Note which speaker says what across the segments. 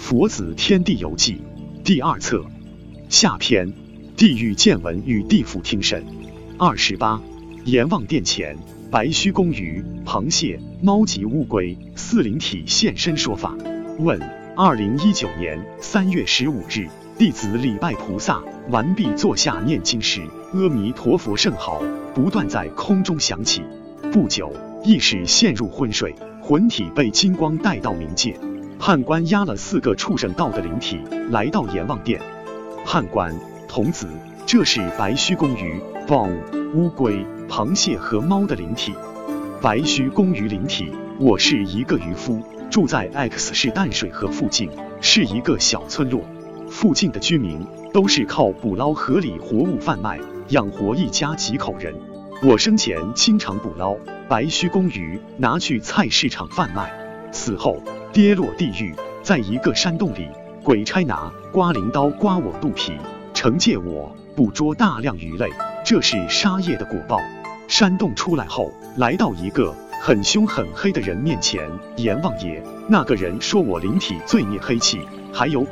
Speaker 1: 佛子天地游记》第2册下篇，地狱见闻与地府听审。28. 阎王殿前，白须公鱼、螃蟹、猫及乌龟四灵体现身说法。问：2019年3月15日，弟子礼拜菩萨完毕，坐下念经时，阿弥陀佛圣号不断在空中响起。不久，意识陷入昏睡，魂体被金光带到冥界。判官押了4个畜生道的灵体来到阎王殿。判官：童子，这是白须公鱼、乌龟、螃蟹和猫的灵体。白须公鱼灵体：我是一个渔夫，住在 X 市淡水河附近，是一个小村落。附近的居民都是靠捕捞河里活物贩卖，养活一家几口人。我生前经常捕捞白须公鱼，拿去菜市场贩卖。死后跌落地狱，在一个山洞里，鬼差拿刮鳞刀刮我肚皮，惩戒我捕捉大量鱼类，这是杀业的果报。山洞出来后，来到一个很凶很黑的人面前，阎王爷，那个人说我灵体罪孽黑气还有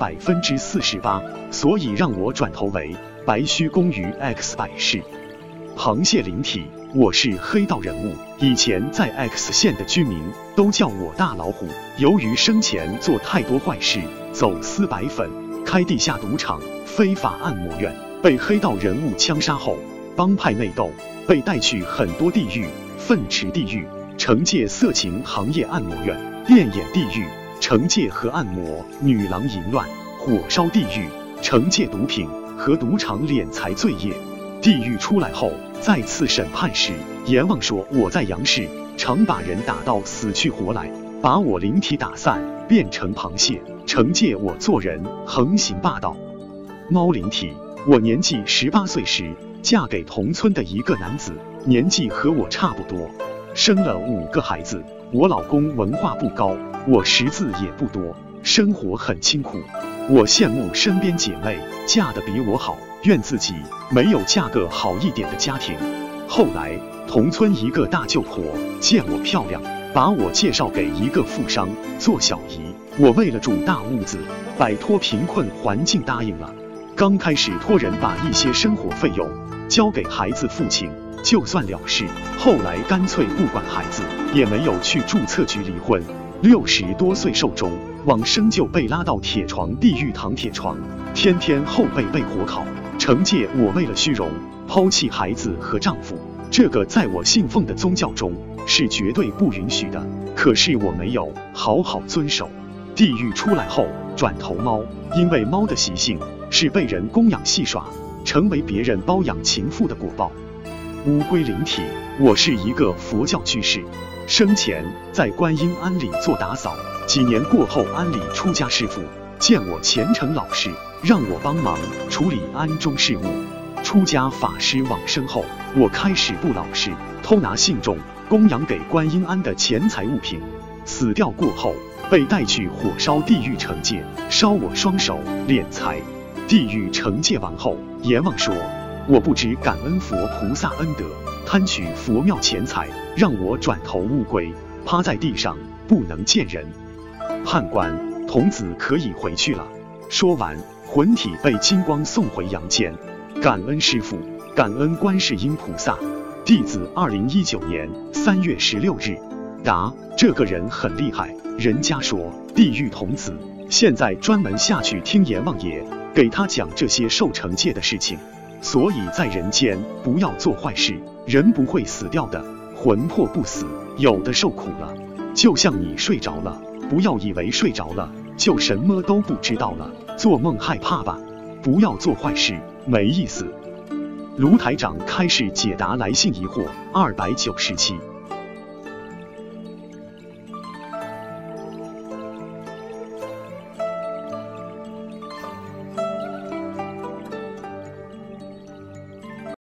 Speaker 1: 48%，所以让我转头为白须公鱼 X 百世。螃蟹灵体：我是黑道人物，以前在 X 县的居民都叫我大老虎。由于生前做太多坏事，走私白粉，开地下赌场、非法按摩院，被黑道人物枪杀后，帮派内斗，被带去很多地狱：粪池地狱、惩戒色情行业按摩院、电眼地狱、惩戒和按摩女郎淫乱、火烧地狱、惩戒毒品和赌场敛财罪业。地狱出来后，再次审判时，阎王说我在阳世常把人打到死去活来，把我灵体打散变成螃蟹，惩戒我做人横行霸道。猫灵体：我年纪18岁时嫁给同村的一个男子，年纪和我差不多，生了5个孩子。我老公文化不高，我识字也不多，生活很清苦。我羡慕身边姐妹嫁得比我好，怨自己没有嫁个好一点的家庭。后来同村一个大舅婆见我漂亮，把我介绍给一个富商做小姨。我为了住大屋子，摆脱贫困环境答应了。刚开始托人把一些生活费用交给孩子父亲，就算了事。后来干脆不管孩子，也没有去注册局离婚。60多岁寿终，往生就被拉到铁床地狱躺铁床，天天后背被火烤，惩戒我为了虚荣抛弃孩子和丈夫。这个在我信奉的宗教中是绝对不允许的，可是我没有好好遵守。地狱出来后转投猫，因为猫的习性是被人供养戏耍，成为别人包养情妇的果报。乌龟灵体：我是一个佛教居士，生前在观音庵里做打扫，几年过后，庵里出家师父见我虔诚老实，让我帮忙处理庵中事务。出家法师往生后，我开始不老实，偷拿信众供养给观音庵的钱财物品。死掉过后，被带去火烧地狱惩戒，烧我双手敛财。地狱惩戒完后，阎王说我不知感恩佛菩萨恩德，贪取佛庙钱财，让我转投乌龟，趴在地上不能见人。判官：童子可以回去了。说完，魂体被金光送回阳间。感恩师父，感恩观世音菩萨。弟子2019年3月16日。答：这个人很厉害，人家说地狱童子现在专门下去听阎王爷给他讲这些受惩戒的事情，所以在人间不要做坏事，人不会死掉的，魂魄不死，有的受苦了。就像你睡着了，不要以为睡着了就什么都不知道了，做梦害怕吧，不要做坏事，没意思。卢台长开示解答来信疑惑297。